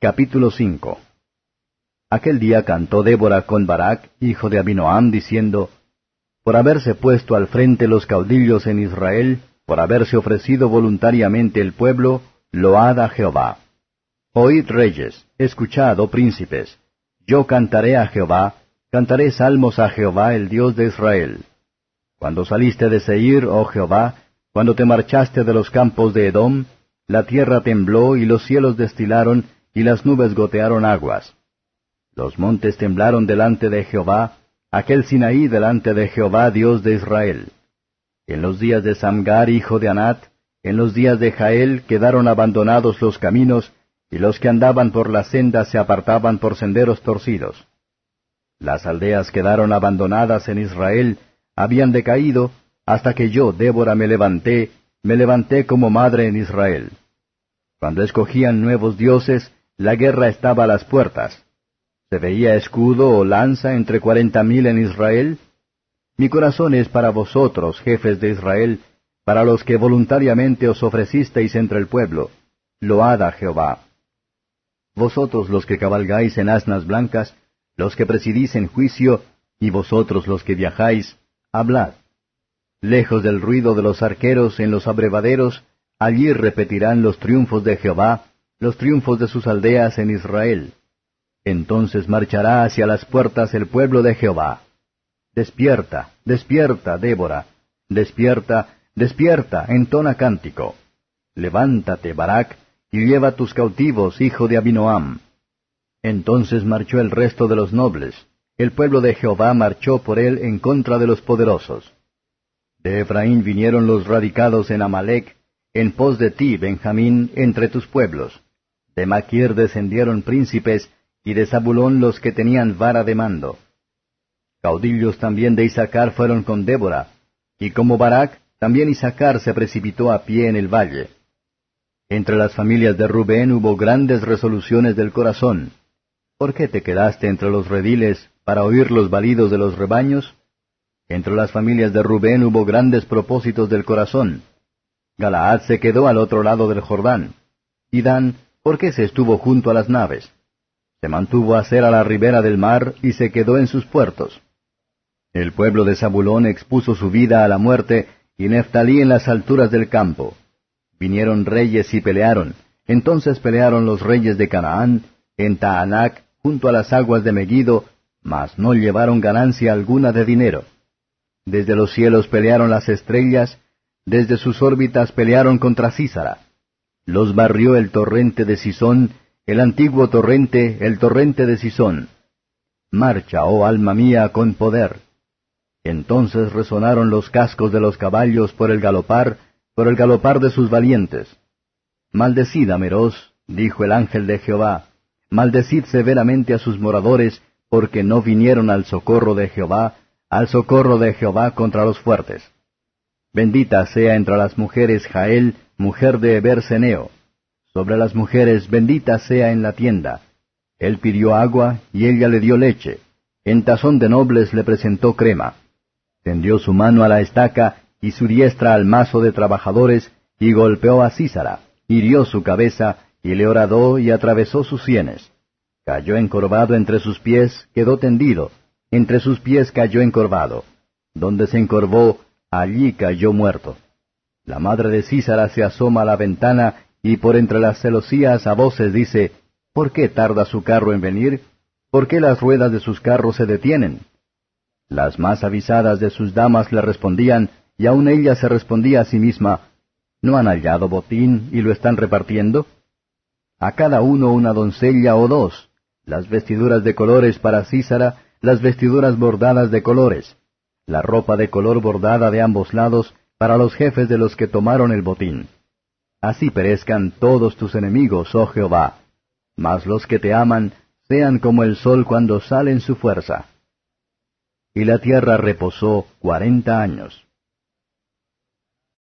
Capítulo 5. Aquel día cantó Débora con Barak, hijo de Abinoam, diciendo, por haberse puesto al frente los caudillos en Israel, por haberse ofrecido voluntariamente el pueblo, load a Jehová. Oíd reyes, escuchad, oh príncipes, yo cantaré a Jehová, cantaré salmos a Jehová, el Dios de Israel. Cuando saliste de Seir, oh Jehová, cuando te marchaste de los campos de Edom, la tierra tembló y los cielos destilaron y las nubes gotearon aguas. Los montes temblaron delante de Jehová, aquel Sinaí delante de Jehová, Dios de Israel. En los días de Samgar, hijo de Anat, en los días de Jael, quedaron abandonados los caminos, y los que andaban por las sendas se apartaban por senderos torcidos. Las aldeas quedaron abandonadas en Israel, habían decaído, hasta que yo, Débora, me levanté como madre en Israel. Cuando escogían nuevos dioses, la guerra estaba a las puertas. ¿Se veía escudo o lanza entre 40,000 en Israel? Mi corazón es para vosotros, jefes de Israel, para los que voluntariamente os ofrecisteis entre el pueblo. Load a Jehová. Vosotros los que cabalgáis en asnas blancas, los que presidís en juicio, y vosotros los que viajáis, hablad. Lejos del ruido de los arqueros en los abrevaderos, allí repetirán los triunfos de Jehová, los triunfos de sus aldeas en Israel. Entonces marchará hacia las puertas el pueblo de Jehová. Despierta, despierta, Débora, despierta, despierta, entona cántico. Levántate, Barak, y lleva tus cautivos, hijo de Abinoam. Entonces marchó el resto de los nobles. El pueblo de Jehová marchó por él en contra de los poderosos. De Efraín vinieron los radicados en Amalec, en pos de ti, Benjamín, entre tus pueblos. De Maquir descendieron príncipes, y de Zabulón los que tenían vara de mando. Caudillos también de Isaacar fueron con Débora, y como Barak, también Isaacar se precipitó a pie en el valle. Entre las familias de Rubén hubo grandes resoluciones del corazón. ¿Por qué te quedaste entre los rediles para oír los balidos de los rebaños? Entre las familias de Rubén hubo grandes propósitos del corazón. Galaad se quedó al otro lado del Jordán. Y Dan, ¿por qué se estuvo junto a las naves? Se mantuvo a ser a la ribera del mar y se quedó en sus puertos. El pueblo de Zabulón expuso su vida a la muerte, y Neftalí en las alturas del campo. Vinieron reyes y pelearon. Entonces pelearon los reyes de Canaán, en Taanac, junto a las aguas de Megiddo, mas no llevaron ganancia alguna de dinero. Desde los cielos pelearon las estrellas, desde sus órbitas pelearon contra Sísara. Los barrió el torrente de Sisón, el antiguo torrente, el torrente de Sisón. Marcha, oh alma mía, con poder. Entonces resonaron los cascos de los caballos por el galopar de sus valientes. Maldecid a Meroz, dijo el ángel de Jehová, maldecid severamente a sus moradores, porque no vinieron al socorro de Jehová contra los fuertes. Bendita sea entre las mujeres Jael, mujer de Eber-Seneo. Sobre las mujeres bendita sea en la tienda. Él pidió agua, y ella le dio leche. En tazón de nobles le presentó crema. Tendió su mano a la estaca, y su diestra al mazo de trabajadores, y golpeó a Sísara, hirió su cabeza, y le horadó, y atravesó sus sienes. Cayó encorvado entre sus pies, quedó tendido, entre sus pies cayó encorvado. Donde se encorvó, allí cayó muerto. La madre de Sísara se asoma a la ventana, y por entre las celosías a voces dice, ¿por qué tarda su carro en venir? ¿Por qué las ruedas de sus carros se detienen? Las más avisadas de sus damas le respondían, y aun ella se respondía a sí misma, ¿no han hallado botín y lo están repartiendo? A cada uno una doncella o dos, las vestiduras de colores para Sísara, las vestiduras bordadas de colores, la ropa de color bordada de ambos lados para los jefes de los que tomaron el botín. Así perezcan todos tus enemigos, oh Jehová, mas los que te aman sean como el sol cuando sale en su fuerza. Y la tierra reposó 40 años.